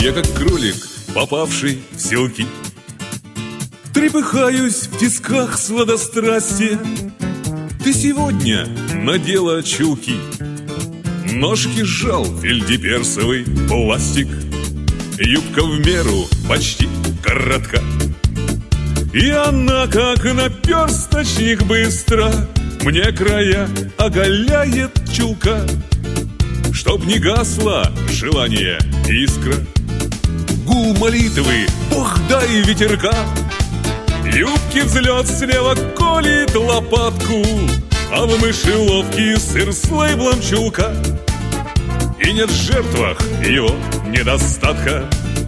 Я как кролик, попавший в селки, трепыхаюсь в тисках сладострастия. Ты сегодня надела чулки, ножки сжал фельдеперсовый пластик. Юбка в меру почти коротка, и она, как наперсточник, быстро мне края оголяет чулка. Чтоб не гасло желание искра, гул молитвы, Бог дай ветерка. Юбки взлет слева колет лопатку, а в мышеловке сыр с лейблом чулка. И нет в жертвах его недостатка.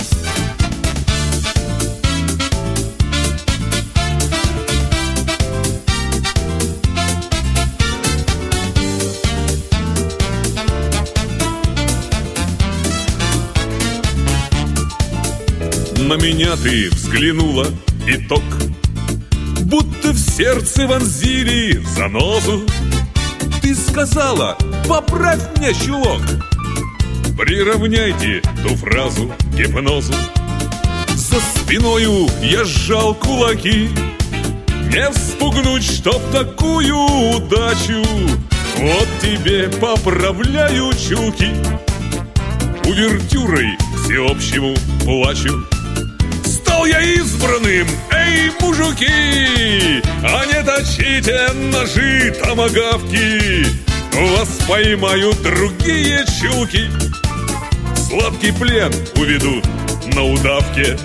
На меня ты взглянула, итог, будто в сердце вонзили занозу. Ты сказала: поправь мне чулок. Приравняйте ту фразу к гипнозу. За спиною я сжал кулаки, не вспугнуть, чтоб такую удачу. Вот тебе поправляю чулки, увертюрой всеобщему плачу. Стал я избранным, эй, мужики, а не точите ножи томагавки. Вас поймают другие чулки, сладкий плен уведут на удавке.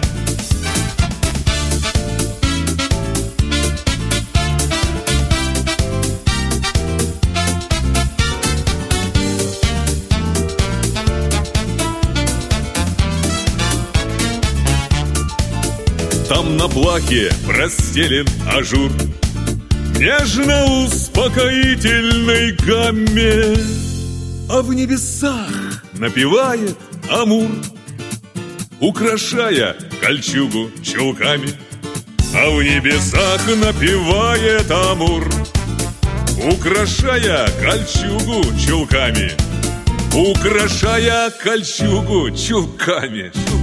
Там на плахе простелен ажур, нежно-успокоительной гамме, а в небесах напевает амур, украшая кольчугу чулками. А в небесах напевает амур, украшая кольчугу чулками. Украшая кольчугу чулками.